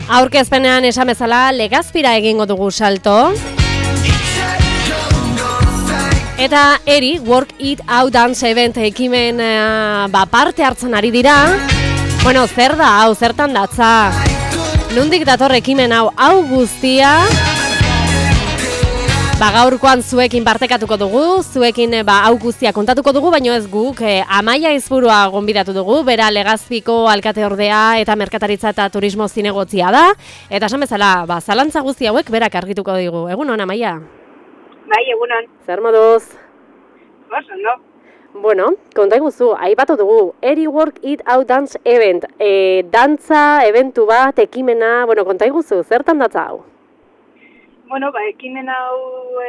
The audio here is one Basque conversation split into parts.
Aurkezpenean esan bezala Legazpira egingo dugu salto. Eta eri Work It Out Dance Event ekimen parte hartzen ari dira. Bueno, zer da hau, zertan datza? Nondik dator ekimen hau guztia? Gaurkoan zuekin partekatuko dugu, zuekin hau guztia kontatuko dugu, baino ez guk Amaia Izburua gonbidatu dugu, bera Legazpiko alkate ordea eta merkataritza eta turismo zinegotzia da, eta esan bezala, zalantza guzti hauek berak argituko digu. Egunon, Amaia? Bai, egunon. Zer moduz? Ondo. Bueno, konta iguzu, aipatu dugu, Eri Work It Out Dance Event, dantza, eventu bat, ekimena, bueno, konta iguzu, zertan datza hau? Bueno, ekimen hau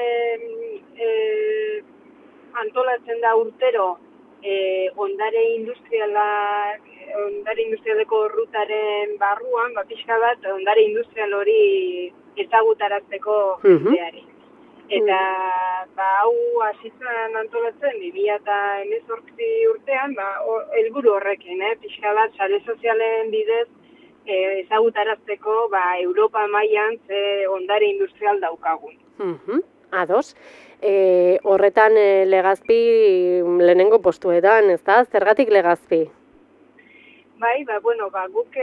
antolatzen da urtero ondare industrialeko rutaren barruan, pixka bat ondare industrial hori ezagutarazteko jendeari. Eta hau hasitzen antolatzen 2018 urtean, helburu horrekin, pixka bat sare sozialen bidez ezagutarazteko Europa mailan ze ondare industrial daukagun. Ados. Horretan Legazpi lehenengo postuetan, ezta? Zergatik Legazpi? Bai, guk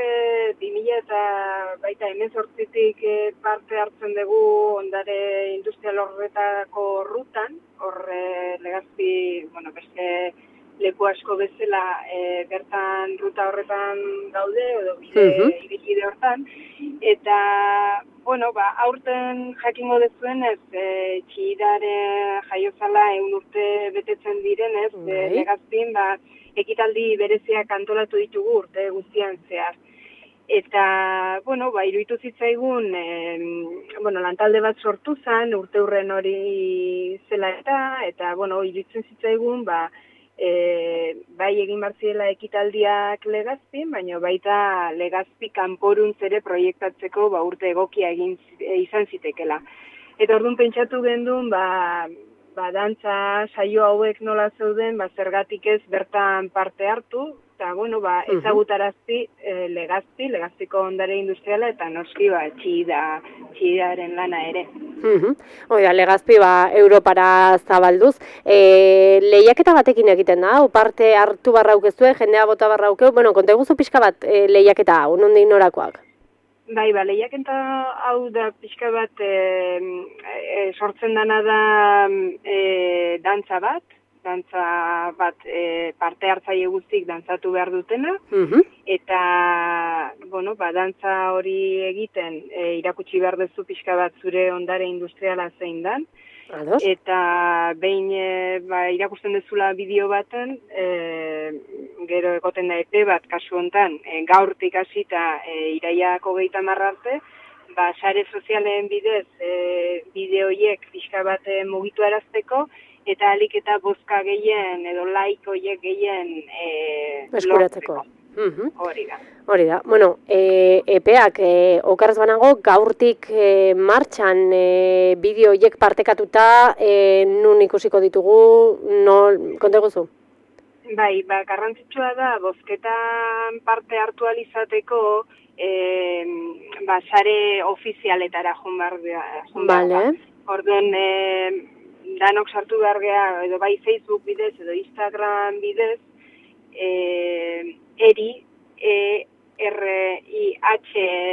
2018tik parte hartzen dugu ondare industrial horretako rutan, Legazpi, beste leku asko bezala bertan ruta horretan gaude, edo ibilbide hortan, eta, aurten jakingo dezuenez, Txillidaren jaiozala 100 urte betetzen direnez, Legazpin, ekitaldi bereziak antolatu ditugu urte guztian zehar. Eta, iruditu zitzaigun, lantalde bat sortu zen, urte hurren hori zela eta, iruditzen zitzaigun, bai egin barziela ekitaldiak Legazpin, baina baita Legazpi kanporuntz ere proiektatzeko urte egokia izan zitekela. Eta orduan pentsatu gendun, dantza saio hauek nola zeuden, zergatik ez bertan parte hartu, eta ezagutarazti Legazpiko ondare industriala eta noski Txillidaren lana ere. Oida, Legazpi Europara zabalduz. Lehiaketa batekin egiten da, parte hartu barraukezue, jendea bota barraukeu. Bueno, konta eguzu pixka bat lehiaketa hau, nondik norakoak? Bai, lehiaketa hau da pixka bat sortzen dana da dantza bat parte hartzaile guztik dantzatu behar dutena, eta, dantza hori egiten irakutsi behar duzu pixka bat zure ondare industriala zein dan, eta behin irakusten dezula bideo baten, gero egoten da epe bat, kasu hontan, gaurtik hasita iraiak 30 arte, sare sozialen bidez bideoiek pixka bat mugitu arazteko, eta alik eta bozka gehien edo like horiek gehien eskuratzeko. Hori da. Bueno, epeak okarrez banago gaurtik martxan bideo horiek partekatuta nun ikusiko ditugu, konta eguzu? Bai, garrantzitsua da bozketan parte hartu alizateko sare ofizialetara joan behar. Orduan, danok sartu behar geha, edo bai Facebook bidez, edo Instagram bidez, eri, ERIH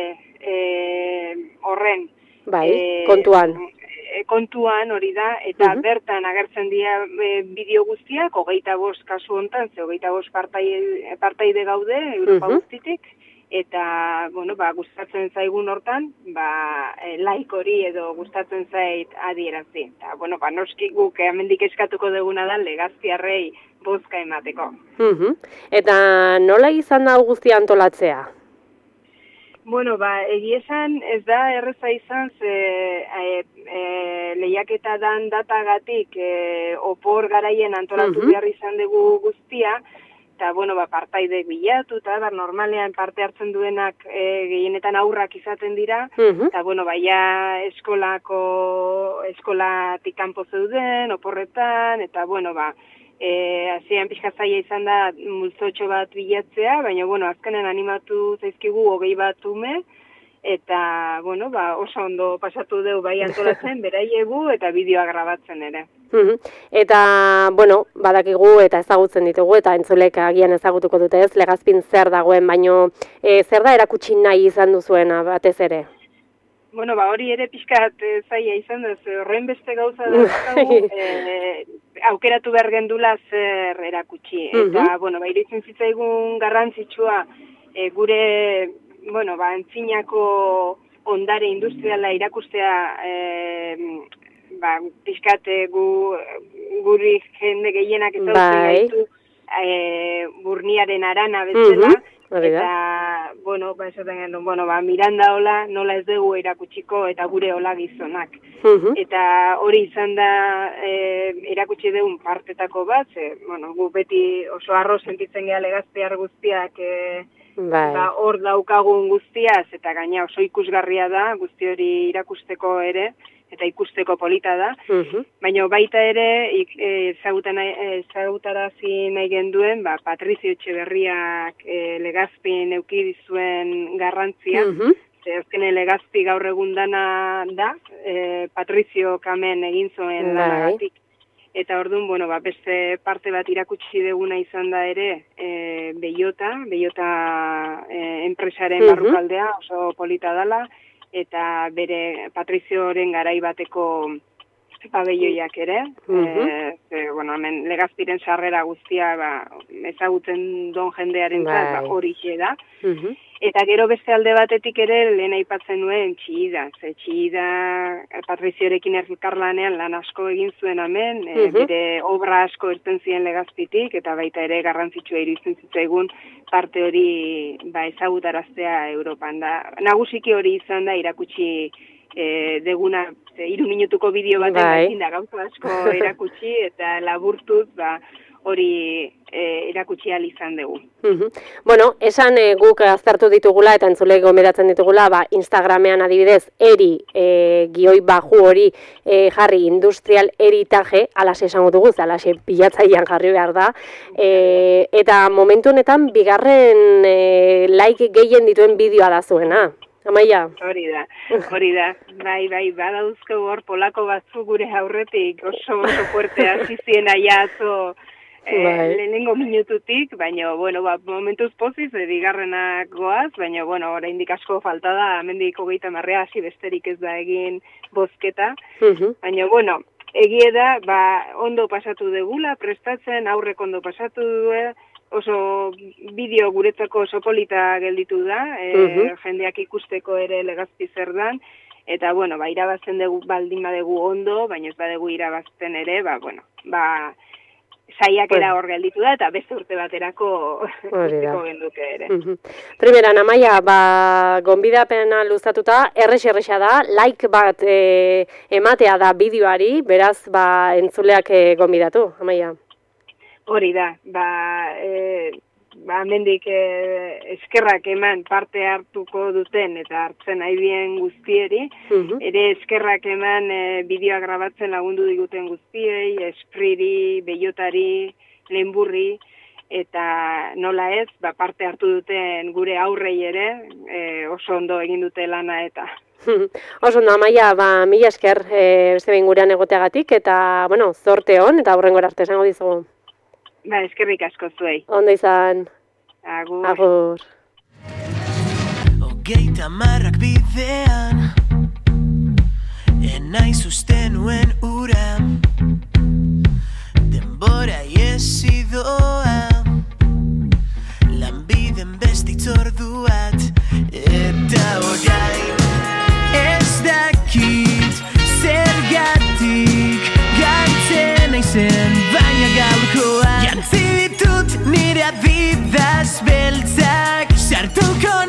horren. Bai, kontuan. Kontuan hori da, eta bertan agertzen dira bideo guztiak, 25 kasu hontan, 25 partaide gaude, Europa guztitik, eta, gustatzen zaigun hortan, like hori edo gustatzen zait adierazi. Eta, noski guk hemendik eskatuko duguna da Legazpiarrei bozka emateko. Eta nola izan da guztia antolatzea? Egia esan ez da erreza izan lehiaketa dan datagatik opor garaien antolatu behar izan dugu guztia, eta, partaidek bilatu, eta normalean parte hartzen duenak gehienetan aurrak izaten dira, eta, ja eskolatik kanpo zeuden, oporretan, eta, hasieran pixka zaila izan da multzotxo bat bilatzea, baina, azkenen animatu zaizkigu 20 bat ume, eta, bueno, oso ondo pasatu dugu bai antolatzen, beraiegu eta bideoa grabatzen ere. Eta, bueno, badakigu eta ezagutzen ditugu, eta entzulek agian ezagutuko dute ez, Legazpin zer dagoen, baino zer da erakutsi nahi izan duzuena batez ere? Bueno, hori ere pixkat zaila izan da, horren beste gauza da, aukeratu behar gendula zer erakutsi. Eta, bueno, iruditzen zitzaigun garrantzitsua gure, bueno, antzinako ondare industriala irakustea, pixkat guri jende gehienak ezagutzen gaitu burniaren arana bezala, eta, bueno, esaten genuen, Miranda hola, nola ez dugu erakutsiko eta gure hola gizonak. Eta hori izan da erakutsi dugun partetako bat, gu beti oso arro sentitzen geha Legazpiar guztiak hor daukagun guztiaz, eta gaina oso ikusgarria da, guzti hori irakusteko ere, eta ikusteko polita da, baina baita ere ezagutarazi nahi genduen, Patrizio Etxeberriak Legazpin eduki dizuen garrantzia, azkene Legazpi gaur egun dana da, Patrizio Kamen egin zuen lanagatik. Eta orduan, beste parte bat irakutsi duguna izan da ere, Beiota enpresaren barrukaldea, oso polita dela, eta bere Patrizioren garai bateko pabelloiak ere. Hemen Legazpiren sarrera guztia ezagutzen don jendearen hori da. Eta gero beste alde batetik ere lehen aipatzen nuen Txillida. Txillida Patriziorekin elkarlanean lan asko egin zuen hemen, bere obra asko irten ziren Legazpitik, eta baita ere garrantzitsua iruditzen zitzaigun parte hori ezagutaraztea Europan. Nagusiki hori izan da irakutsi deguna 3 minutuko bideo baten ezin da gauza asko erakutsi, eta laburtuz hori erakutsi ahal izan dugu. Bueno, esan guk aztertu ditugula eta entzulek gomendatzen ditugula, Instagramean adibidez, gioi baju hori jarri industrial eritaje, alaxe esango dugu, alaxe pilatzailean jarri behar da, eta momentu honetan bigarren like gehien dituen bideoa da zuena. Amaia? Hori da. Bai, badauzko hor polako batzu gure aurretik, oso fuerte hasi zien aiatzo lehenengo minututik, baina, momentuz poziz, bigarrenak goaz, baina, oraindik asko falta da, hemendik 30 hasi besterik ez da egin bozketa, baina, egie da, ondo pasatu degula, prestatzen, aurrek ondo pasatu du, oso bideo guretzako oso polita gelditu da, jendeak ikusteko ere Legazpi zer dan, eta, irabazten dugu baldin badegu ondo, baina ez badegu irabazten ere, saiakera hor gelditu da, eta beste urte baterako ikusteko genduke ere. Primeran, Amaia, gonbidapena luzatuta, errexa da, like bat ematea da bideoari, beraz, entzuleak gonbidatu, Amaia. Hori da, hemendik eskerrak eman parte hartuko duten eta hartzen nahi bien guztieri, ere eskerrak eman bideoa grabatzen lagundu diguten guztiei, Espriri, Beiotari, Lehenburri, eta nola ez, parte hartu duten gure aurrei ere, oso ondo egin dute lana eta. Oso ondo, Amaia, mila esker beste behin gurean egoteagatik, eta, zorte hon, eta hurrengora arte esango dizugu. Eskerrik asko zuei. Ondo izan. Agur. Agur. 30 bidean, enaiz uste nuen ura, denbora iesi doa, lanbiden bestitzorduat, eta orain ez dakit zergatik galtzen aizen, baina gaurkoan jantzi ditut nire adibidaz beltzak sartuko